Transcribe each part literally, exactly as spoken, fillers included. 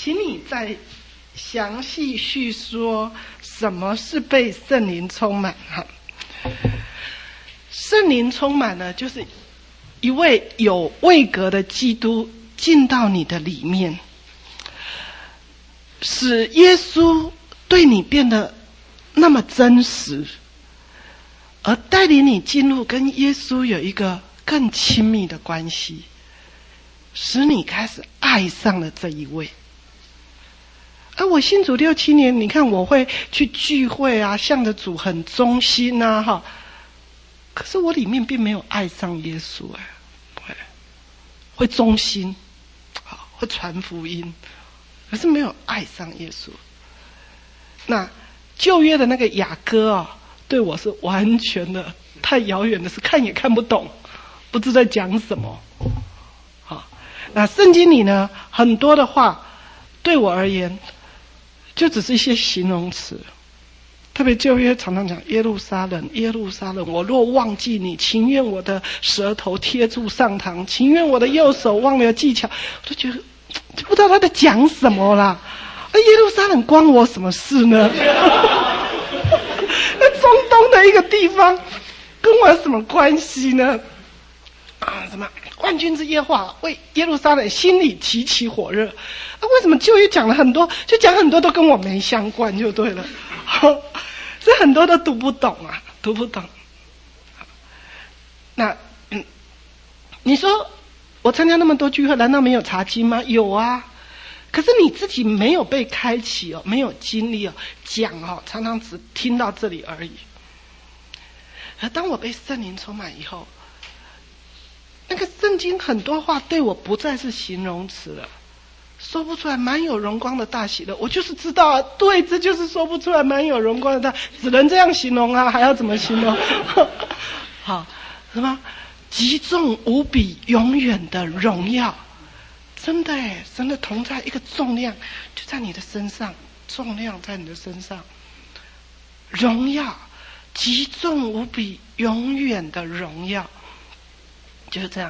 请你再详细叙说什么是被圣灵充满哈。圣灵充满呢，就是一位有位格的基督进到你的里面，使耶稣对你变得那么真实，而带领你进入跟耶稣有一个更亲密的关系，使你开始爱上了这一位。而我信主六七年，你看我会去聚会啊，向着主很忠心啊，哈。可是我里面并没有爱上耶稣哎，会会忠心，好会传福音，可是没有爱上耶稣。那旧约的那个雅歌啊，对我是完全的太遥远的事，看也看不懂，不知在讲什么。好，那圣经里呢，很多的话对我而言，就只是一些形容词。特别旧约常常讲耶路撒冷，耶路撒冷，我若忘记你，情愿我的舌头贴住上膛，情愿我的右手忘了技巧。我就觉得就不知道他在讲什么啦。而耶路撒冷关我什么事呢？那中东的一个地方跟我有什么关系呢？啊，什么万军之耶和华为耶路撒冷心里极其火热。啊，为什么旧约讲了很多，就讲很多都跟我没相关就对了。所以很多都读不懂啊，读不懂。那嗯，你说我参加那么多聚会，难道没有查经吗？有啊，可是你自己没有被开启哦，没有经历哦，讲哦，常常只听到这里而已。而当我被圣灵充满以后，那个圣经很多话对我不再是形容词了。说不出来，蛮有荣光的大喜乐，我就是知道啊，对，这就是说不出来，蛮有荣光的大，只能这样形容啊，还要怎么形容？好，什么极重无比永远的荣耀，真的耶，神的同在，一个重量就在你的身上，重量在你的身上，荣耀极重无比永远的荣耀，就是这样。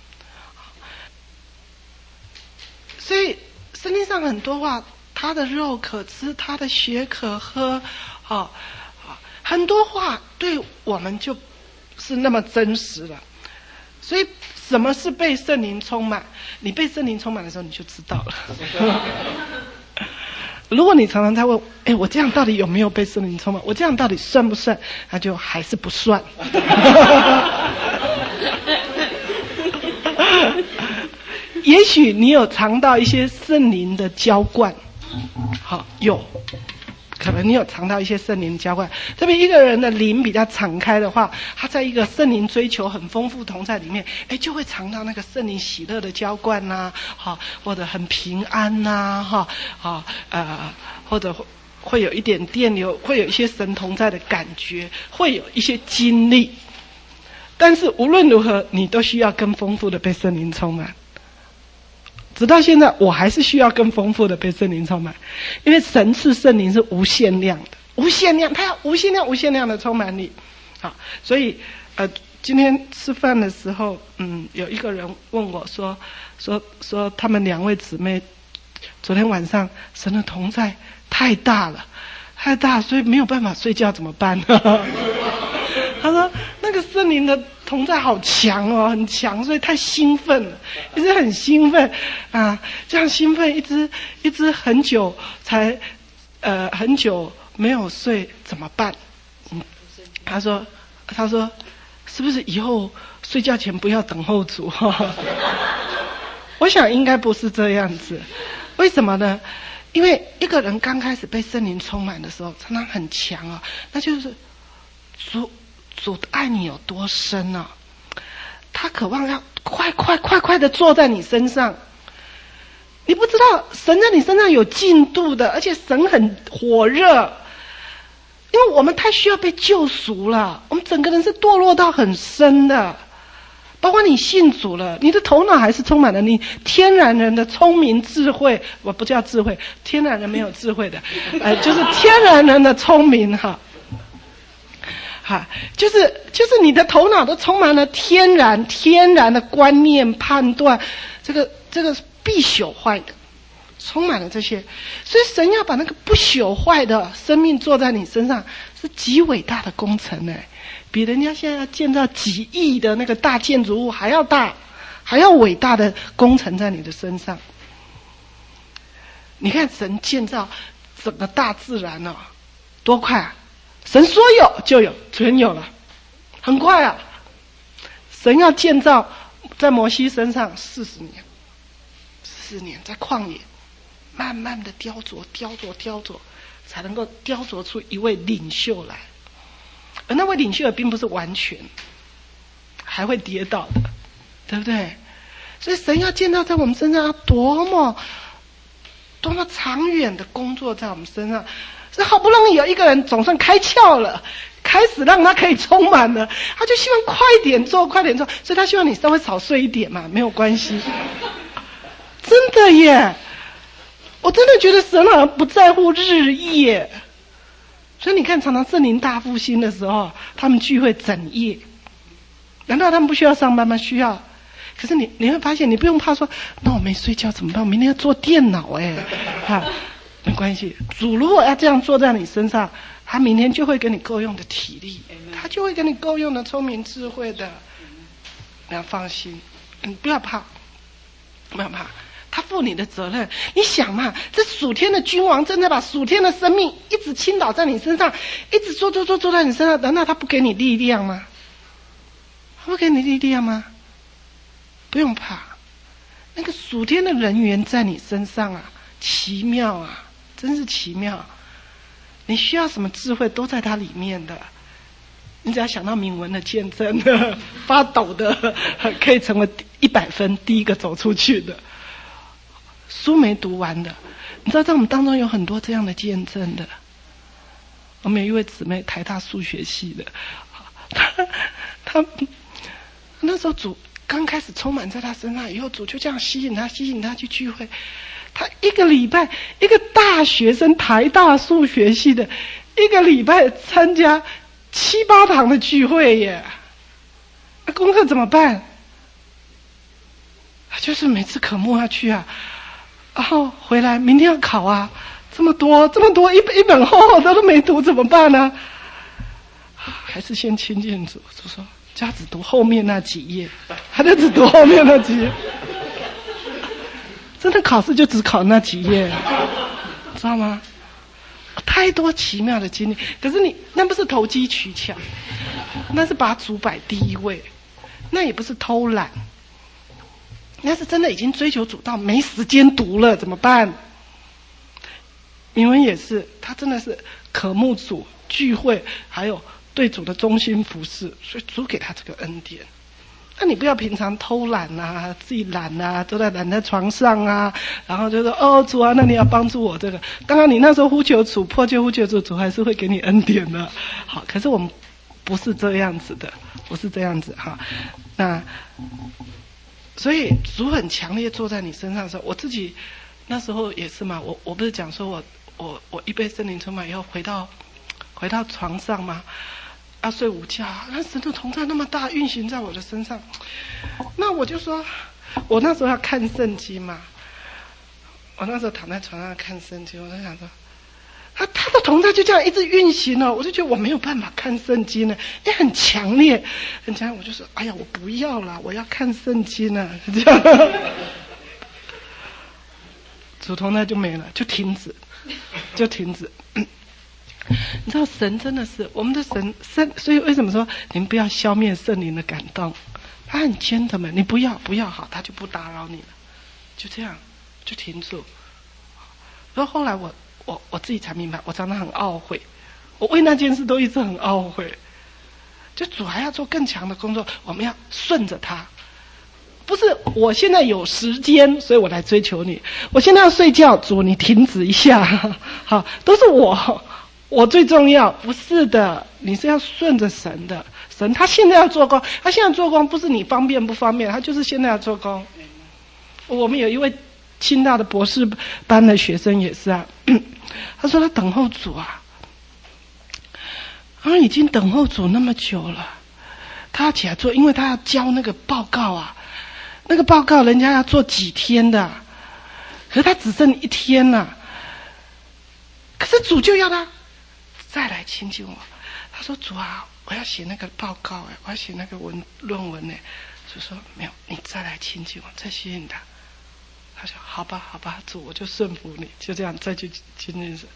所以圣经上很多话，他的肉可吃，他的血可喝，哦，很多话对我们就是那么真实了。所以什么是被圣灵充满？你被圣灵充满的时候，你就知道了。如果你常常在问，哎，我这样到底有没有被圣灵充满？我这样到底算不算？那就还是不算。也许你有尝到一些圣灵的浇灌，好，有可能你有尝到一些圣灵浇灌。特别一个人的灵比较敞开的话，他在一个圣灵追求很丰富同在里面，哎，就会尝到那个圣灵喜乐的浇灌呐，好，或者很平安呐，哈，好，呃，或者会有一点电流，会有一些神同在的感觉，会有一些经历。但是无论如何，你都需要更丰富的被圣灵充满。直到现在，我还是需要更丰富的被圣灵充满，因为神赐圣灵是无限量的，无限量，他要无限量、无限量的充满你。好，所以呃，今天吃饭的时候，嗯，有一个人问我说，说说他们两位姊妹昨天晚上神的同在太大了，太大，所以没有办法睡觉，怎么办呢？他说那个圣灵的同在好强哦，很强，所以太兴奋了，一直很兴奋啊，这样兴奋一直一直很久才呃很久没有睡怎么办？嗯，他说他说是不是以后睡觉前不要等候主？我想应该不是这样子，为什么呢？因为一个人刚开始被圣灵充满的时候，常常很强啊，那就是主。主爱你有多深啊？他渴望要快快快快的坐在你身上。你不知道神在你身上有进度的，而且神很火热。因为我们太需要被救赎了，我们整个人是堕落到很深的。包括你信主了，你的头脑还是充满了你天然人的聪明智慧，我不叫智慧，天然人没有智慧的，呃，就是天然人的聪明哈。哈，就是就是你的头脑都充满了天然天然的观念判断，这个这个是必朽坏的， 充满了这些，所以神要把那个不朽坏的生命做在你身上，是极伟大的工程呢，比人家现在要建造几亿的那个大建筑物还要大，还要伟大的工程在你的身上。你看神建造整个大自然哦，多快啊！神说有就有，全有了，很快啊！神要建造在摩西身上四十年，四年在旷野。慢慢的雕琢雕琢雕琢，才能够雕琢出一位领袖来。而那位领袖也并不是完全，还会跌倒的，对不对？所以神要建造在我们身上，多么多么长远的工作在我们身上。是好不容易有一个人总算开窍了，开始让他可以充满了，他就希望快点做快点做，所以他希望你稍微少睡一点嘛，没有关系。真的耶，我真的觉得神好像不在乎日夜，所以你看常常圣灵大复兴的时候，他们聚会整夜，难道他们不需要上班吗？需要。可是你你会发现，你不用怕说，那我没睡觉怎么办？我明天要做电脑哎，哈，没关系。主如果要这样做在你身上，他明天就会给你够用的体力，他就会给你够用的聪明智慧的。你要放心，你不要怕，不要怕。他负你的责任，你想嘛，这属天的君王正在把属天的生命一直倾倒在你身上，一直做做做做在你身上，难道他不给你力量吗？他不给你力量吗？不用怕，那个属天的人员在你身上啊，奇妙啊，真是奇妙。你需要什么智慧都在它里面的，你只要想到铭文的见证的，发抖的，可以成为一百分第一个走出去的。书没读完的，你知道在我们当中有很多这样的见证的。我们有一位姊妹，台大数学系的，她她那时候主刚开始充满在她身上，以后主就这样吸引她，吸引她去聚会。她一个礼拜，一个大学生，台大数学系的，一个礼拜参加七八堂的聚会耶。那功课怎么办？就是每次科目要去啊。然后回来，明天要考啊，这么多这么多一一本厚厚的都没读怎么办呢？还是先亲近主，就说叫他只读后面那几页，他就只读后面那几页。真的考试就只考那几页，知道吗？太多奇妙的经历，可是你那不是投机取巧，那是把主摆第一位，那也不是偷懒。那是真的已经追求主到没时间读了怎么办？铭文也是，他真的是渴慕主聚会，还有对主的忠心服侍，所以主给他这个恩典。那你不要平常偷懒啊，自己懒啊，都在懒在床上啊，然后就说哦主啊，那你要帮助我这个。当然你那时候呼求主，迫切呼求主，主还是会给你恩典的。好，可是我们不是这样子的，不是这样子哈。那所以主很强烈坐在你身上的时候，我自己那时候也是嘛，我我不是讲说我我我一被圣灵充满以后回到回到床上嘛，要睡午觉，那神的同在那么大运行在我的身上，那我就说，我那时候要看圣经嘛，我那时候躺在床上看圣经，我就想说，他他的同在就这样一直运行了，我就觉得我没有办法看圣经了，也很强烈，很强烈，我就说，哎呀，我不要啦，我要看圣经了，这样，主同在就没了，就停止，就停止。嗯你知道神真的是我们的神圣，所以为什么说你们不要消灭圣灵的感动？他很gentleman，你不要不要好，他就不打扰你了，就这样就停住。然后后来我我我自己才明白，我常常很懊悔，我为那件事都一直很懊悔。就主还要做更强的工作，我们要顺着他。不是我现在有时间，所以我来追求你。我现在要睡觉，主你停止一下，好，都是我。我最重要，不是的，你是要顺着神的。神他现在要做工，他现在做工不是你方便不方便，他就是现在要做工。我们有一位清大的博士班的学生也是啊，他说他等候主啊，他已经等候主那么久了，他要起来做，因为他要交那个报告啊，那个报告人家要做几天的， 可是他只剩一天了、啊，可是主就要他再来亲近我。他说：“主啊，我要写那个报告哎，我要写那个文论文哎。”主说：“没有，你再来亲近我，再吸引他。”他说：“好吧，好吧，主，我就顺服你，就这样再去亲近神。”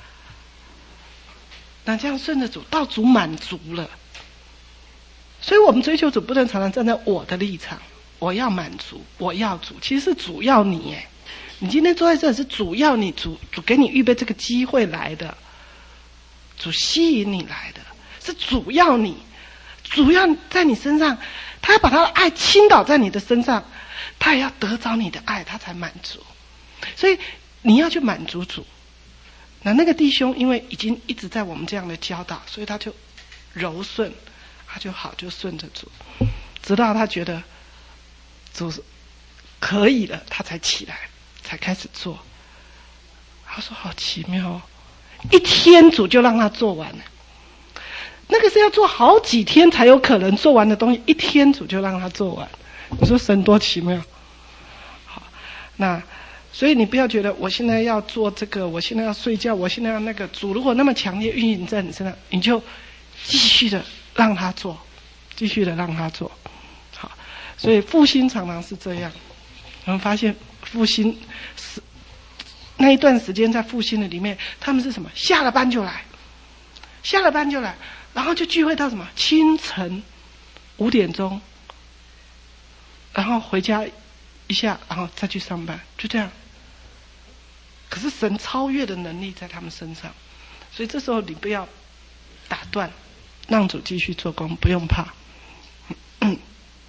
那这样顺着主，到主满足了。所以我们追求主，不能常常站在我的立场，我要满足，我要主，其实是主要你哎。你今天坐在这里是主要你，主主给你预备这个机会来的，主吸引你来的，是主要你，主要在你身上，他要把他的爱倾倒在你的身上，他也要得着你的爱，他才满足。所以你要去满足主。那那个弟兄因为已经一直在我们这样的教导，所以他就柔顺，他就好，就顺着主，直到他觉得主可以了，他才起来，才开始做。他说好奇妙哦，一天主就让他做完了。那个是要做好几天才有可能做完的东西，一天主就让他做完。你说神多奇妙。好，那所以你不要觉得我现在要做这个，我现在要睡觉，我现在要那个。主如果那么强烈运行在你身上，你就继续的让他做，继续的让他做。好，所以复兴常常是这样。我们发现复兴是那一段时间在复兴的里面，他们是什么？下了班就来，下了班就来，然后就聚会到什么？清晨五点钟，然后回家一下，然后再去上班，就这样。可是神超越的能力在他们身上，所以这时候你不要打断，让主继续做工，不用怕。嗯，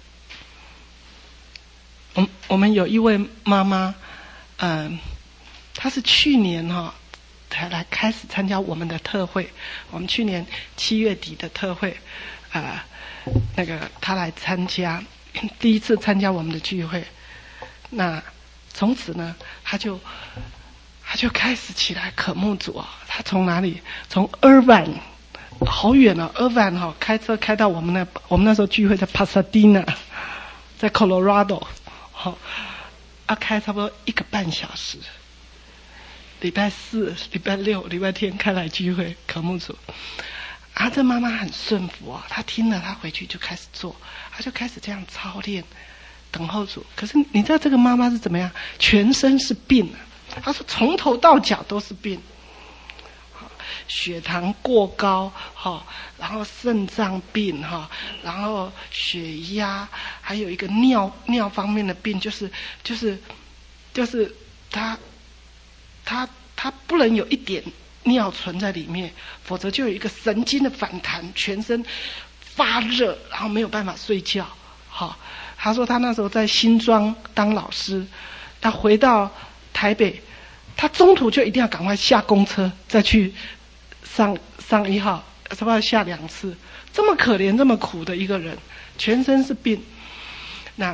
我我们有一位妈妈，嗯、呃，她是去年哈、哦、才来开始参加我们的特会。我们去年七月底的特会，啊、呃，那个她来参加，第一次参加我们的聚会。那从此呢，她就她就开始起来渴慕主啊。她从哪里？从 Irvine 好远啊 ，Irvine 哈、哦，开车开到我们那，我们那时候聚会在 Pasadena， 在 Colorado。好，要开差不多一个半小时。礼拜四、礼拜六、礼拜天开来聚会，渴慕主。啊，这妈妈很顺服啊，她听了，她回去就开始做，她就开始这样操练，等候主。可是你知道这个妈妈是怎么样？全身是病啊，她说从头到脚都是病。血糖过高哈，然后肾脏病哈，然后血压，还有一个尿尿方面的病，就是就是就是他他他不能有一点尿存在里面，否则就有一个神经的反弹，全身发热，然后没有办法睡觉。好，他说他那时候在新庄当老师，他回到台北，他中途就一定要赶快下公车再去上上一号，差不多要下两次，这么可怜这么苦的一个人，全身是病。那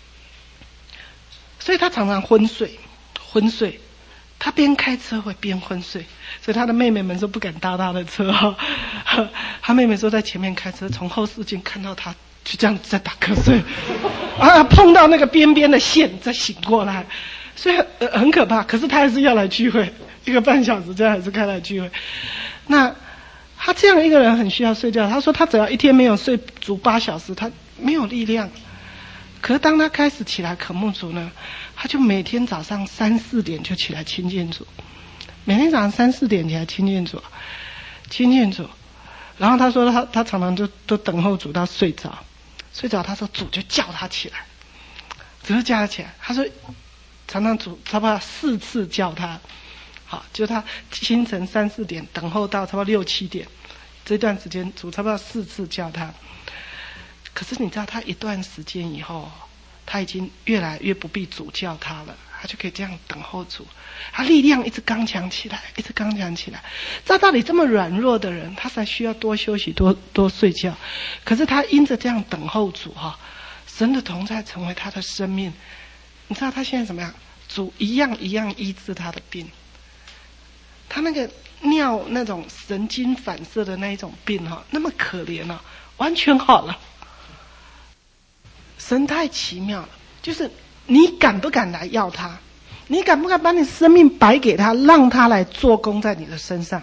所以他常常昏睡昏睡，他边开车会边昏睡，所以他的妹妹们都不敢搭他的车哈。他妹妹说在前面开车，从后视镜看到他就这样在打瞌睡，啊，碰到那个边边的线再醒过来，所以很、呃、很可怕。可是他还是要来聚会，一个半小时这样还是开来聚会。那他这样一个人很需要睡觉，他说他只要一天没有睡足八小时，他没有力量。可是当他开始起来渴慕主呢，他就每天早上三四点就起来亲近主，每天早上三四点起来亲近主，亲近主。然后他说他他常常就都等候主到睡着，睡着他说主就叫他起来，只是叫他起来。他说常常主差不多四次叫他。好，就他清晨三四点等候到差不多六七点，这段时间主差不多四次叫他。可是你知道他一段时间以后，他已经越来越不必主叫他了，他就可以这样等候主，他力量一直刚强起来，一直刚强起来。照道理这么软弱的人，他才需要多休息，多多睡觉。可是他因着这样等候主哈，神的同在成为他的生命。你知道他现在怎么样？主一样一样医治他的病。他那个尿那种神经反射的那一种病哈，那么可怜啊，完全好了。神太奇妙了，就是你敢不敢来要他？ 你敢不敢把你生命摆给他，让他来做工在你的身上？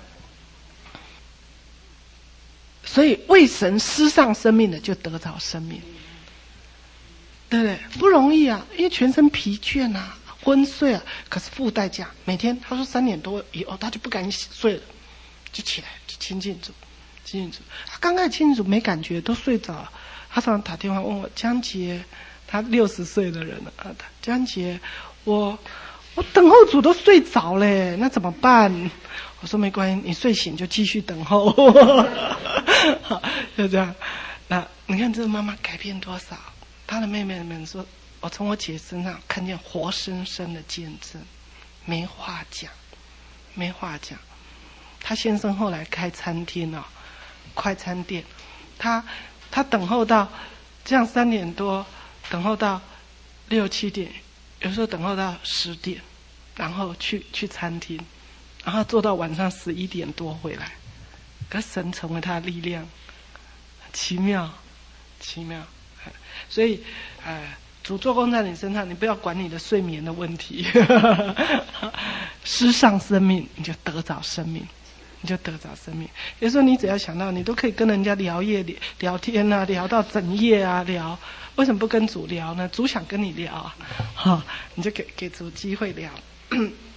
所以为神施上生命的，就得着生命，对不对？不容易啊，因为全身疲倦啊，昏睡啊，可是付代价。每天他说三点多以后，他就不敢睡了，就起来就亲近主，亲近主。他刚开始亲近主没感觉，都睡着了。他常常打电话问我，江杰，他六十岁的人了啊，江杰，我我等候主都睡着嘞，那怎么办？我说没关系，你睡醒就继续等候。好，就这样。那你看这个妈妈改变多少？她的妹妹们说，我从我姐身上看见活生生的见证，没话讲，没话讲。她先生后来开餐厅哦，快餐店，他他等候到这样三点多，等候到六七点，有时候等候到十点，然后去去餐厅，然后做到晚上十一点多回来。可神成为他的力量，奇妙，奇妙。所以，呃，主做工在你身上，你不要管你的睡眠的问题，施上生命，你就得着生命，你就得着生命。有时候你只要想到，你都可以跟人家聊夜聊天啊，聊到整夜啊，聊。为什么不跟主聊呢？主想跟你聊啊，哈，你就给给主机会聊。